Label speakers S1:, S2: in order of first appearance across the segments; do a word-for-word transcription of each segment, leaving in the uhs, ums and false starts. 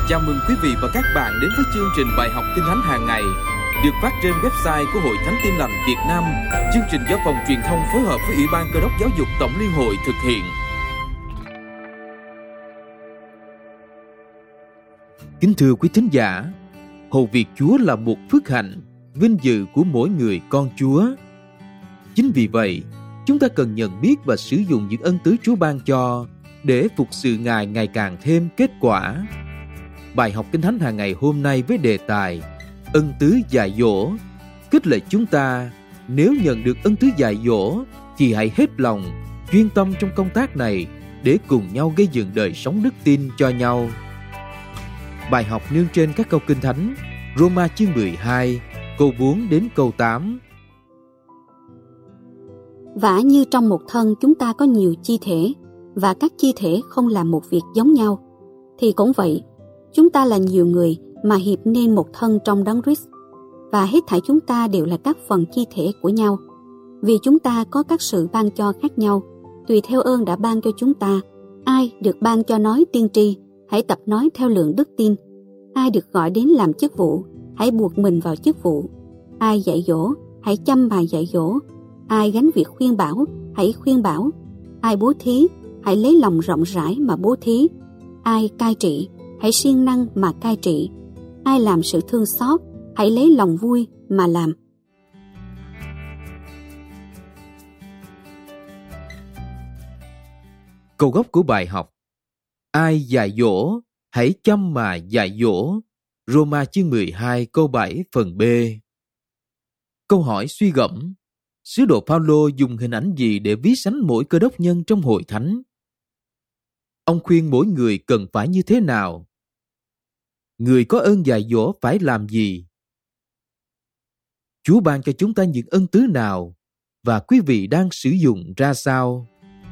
S1: Chào mừng quý vị và các bạn đến với chương trình bài học Kinh Thánh hàng ngày được phát trên website của Hội Thánh Tin Lành Việt Nam. Chương trình do Phòng Truyền thông phối hợp với Ủy ban Cơ đốc Giáo dục Tổng Liên hội thực hiện. Kính thưa quý thính giả, hầu việc Chúa là một phước hạnh, vinh dự của mỗi người con Chúa. Chính vì vậy, chúng ta cần nhận biết và sử dụng những ân tứ Chúa ban cho để phục sự Ngài ngày càng thêm kết quả. Bài học Kinh Thánh hàng ngày hôm nay với đề tài ân tứ dạy dỗ khích lệ chúng ta, nếu nhận được ân tứ dạy dỗ thì hãy hết lòng chuyên tâm trong công tác này để cùng nhau gây dựng đời sống đức tin cho nhau. Bài học nương trên các câu Kinh Thánh Roma chương mười hai câu bốn đến câu tám.
S2: Vả như trong một thân chúng ta có nhiều chi thể, và các chi thể không làm một việc giống nhau, thì cũng vậy, chúng ta là nhiều người mà hiệp nên một thân trong Đấng Christ, và hết thảy chúng ta đều là các phần chi thể của nhau. Vì chúng ta có các sự ban cho khác nhau, tùy theo ơn đã ban cho chúng ta. Ai được ban cho nói tiên tri, hãy tập nói theo lượng đức tin. Ai được gọi đến làm chức vụ, hãy buộc mình vào chức vụ. Ai dạy dỗ, hãy chăm bài dạy dỗ. Ai gánh việc khuyên bảo, hãy khuyên bảo. Ai bố thí, hãy lấy lòng rộng rãi mà bố thí. Ai cai trị, hãy siêng năng mà cai trị. Ai làm sự thương xót, hãy lấy lòng vui mà làm.
S1: Câu gốc của bài học: ai dạy dỗ, hãy chăm mà dạy dỗ. Roma chương mười hai câu bảy phần B. Câu hỏi suy gẫm: sứ đồ Phaolô dùng hình ảnh gì để ví sánh mỗi cơ đốc nhân trong hội thánh? Ông khuyên mỗi người cần phải như thế nào? Người có ơn dạy dỗ phải làm gì? Chúa ban cho chúng ta những ân tứ nào? Và quý vị đang sử dụng ra sao?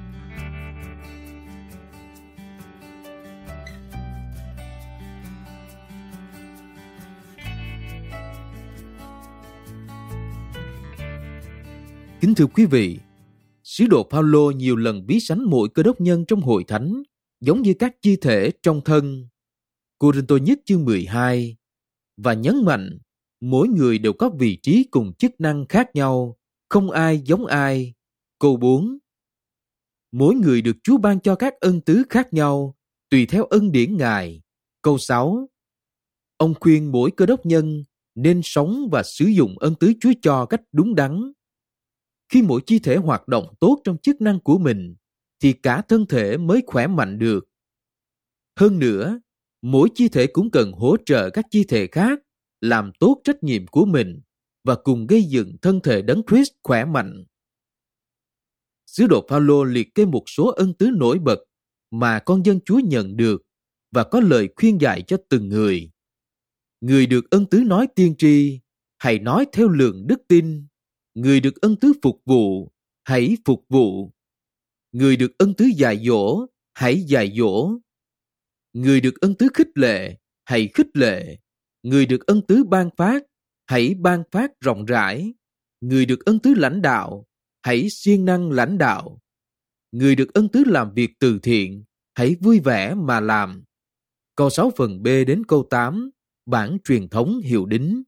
S1: Kính thưa quý vị, sứ đồ Phaolô nhiều lần ví sánh mỗi cơ đốc nhân trong hội thánh giống như các chi thể trong thân. Cô-rinh-tô nhất chương mười hai, và nhấn mạnh mỗi người đều có vị trí cùng chức năng khác nhau, không ai giống ai. Câu bốn, mỗi người được Chúa ban cho các ân tứ khác nhau tùy theo ân điển Ngài. Câu sáu, ông khuyên mỗi cơ đốc nhân nên sống và sử dụng ân tứ Chúa cho cách đúng đắn. Khi mỗi chi thể hoạt động tốt trong chức năng của mình, thì cả thân thể mới khỏe mạnh được. Hơn nữa, mỗi chi thể cũng cần hỗ trợ các chi thể khác làm tốt trách nhiệm của mình và cùng gây dựng thân thể Đấng Christ khỏe mạnh. Sứ đồ Phaolô liệt kê một số ân tứ nổi bật mà con dân Chúa nhận được và có lời khuyên dạy cho từng người. Người được ân tứ nói tiên tri, hãy nói theo lượng đức tin. Người được ân tứ phục vụ, hãy phục vụ. Người được ân tứ dạy dỗ, hãy dạy dỗ. Người được ân tứ khích lệ, hãy khích lệ. Người được ân tứ ban phát, hãy ban phát rộng rãi. Người được ân tứ lãnh đạo, hãy siêng năng lãnh đạo. Người được ân tứ làm việc từ thiện, hãy vui vẻ mà làm. Câu sáu phần B đến câu tám, bản truyền thống hiệu đính.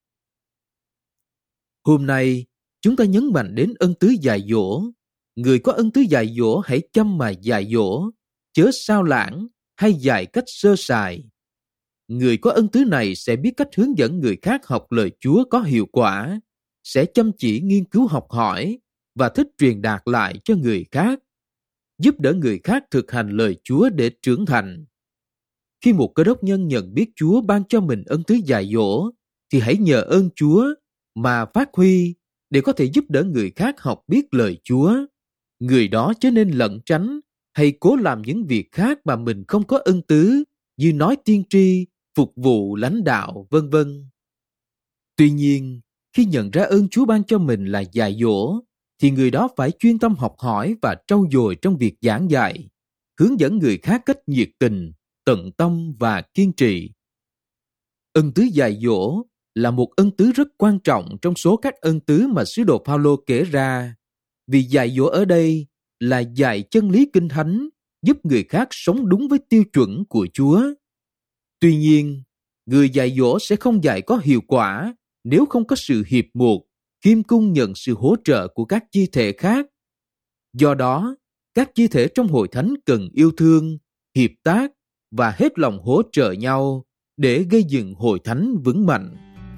S1: Hôm nay, chúng ta nhấn mạnh đến ân tứ dạy dỗ. Người có ân tứ dạy dỗ hãy chăm mà dạy dỗ, chớ sao lãng hay dạy cách sơ sài. Người có ân tứ này sẽ biết cách hướng dẫn người khác học lời Chúa có hiệu quả, sẽ chăm chỉ nghiên cứu học hỏi và thích truyền đạt lại cho người khác, giúp đỡ người khác thực hành lời Chúa để trưởng thành. Khi một cơ đốc nhân nhận biết Chúa ban cho mình ân tứ dạy dỗ, thì hãy nhờ ơn Chúa mà phát huy để có thể giúp đỡ người khác học biết lời Chúa. Người đó chớ nên lẩn tránh hay cố làm những việc khác mà mình không có ân tứ, như nói tiên tri, phục vụ, lãnh đạo, vân vân. Tuy nhiên, khi nhận ra ơn Chúa ban cho mình là dạy dỗ, thì người đó phải chuyên tâm học hỏi và trau dồi trong việc giảng dạy, hướng dẫn người khác cách nhiệt tình, tận tâm và kiên trì. Ân tứ dạy dỗ là một ân tứ rất quan trọng trong số các ân tứ mà sứ đồ Phaolô kể ra, vì dạy dỗ ở đây là dạy chân lý Kinh Thánh, giúp người khác sống đúng với tiêu chuẩn của Chúa. Tuy nhiên, người dạy dỗ sẽ không dạy có hiệu quả nếu không có sự hiệp một, khiêm cung nhận sự hỗ trợ của các chi thể khác. Do đó, các chi thể trong hội thánh cần yêu thương, hiệp tác và hết lòng hỗ trợ nhau để gây dựng hội thánh vững mạnh.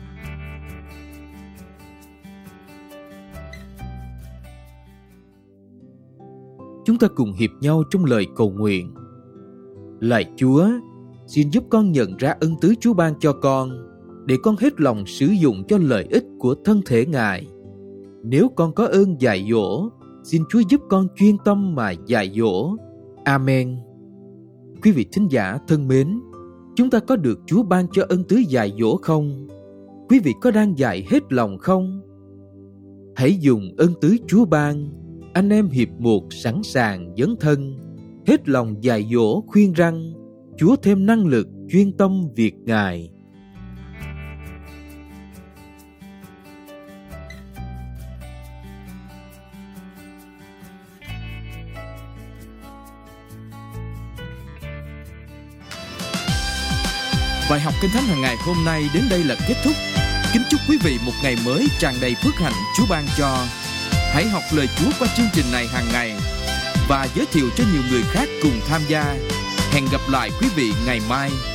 S1: Chúng ta cùng hiệp nhau trong lời cầu nguyện. Lạy Chúa, xin giúp con nhận ra ân tứ Chúa ban cho con, để con hết lòng sử dụng cho lợi ích của thân thể Ngài. Nếu con có ơn dạy dỗ, xin Chúa giúp con chuyên tâm mà dạy dỗ. Amen. Quý vị thính giả thân mến, chúng ta có được Chúa ban cho ân tứ dạy dỗ không? Quý vị có đang dạy hết lòng không? Hãy dùng ân tứ Chúa ban, anh em hiệp một sẵn sàng dấn thân, hết lòng dạy dỗ khuyên răn, Chúa thêm năng lực chuyên tâm việc Ngài.
S3: Bài học Kinh Thánh hàng ngày hôm nay đến đây là kết thúc. Kính chúc quý vị một ngày mới tràn đầy phước hạnh Chúa ban cho. Hãy học lời Chúa qua chương trình này hàng ngày và giới thiệu cho nhiều người khác cùng tham gia. Hẹn gặp lại quý vị ngày mai.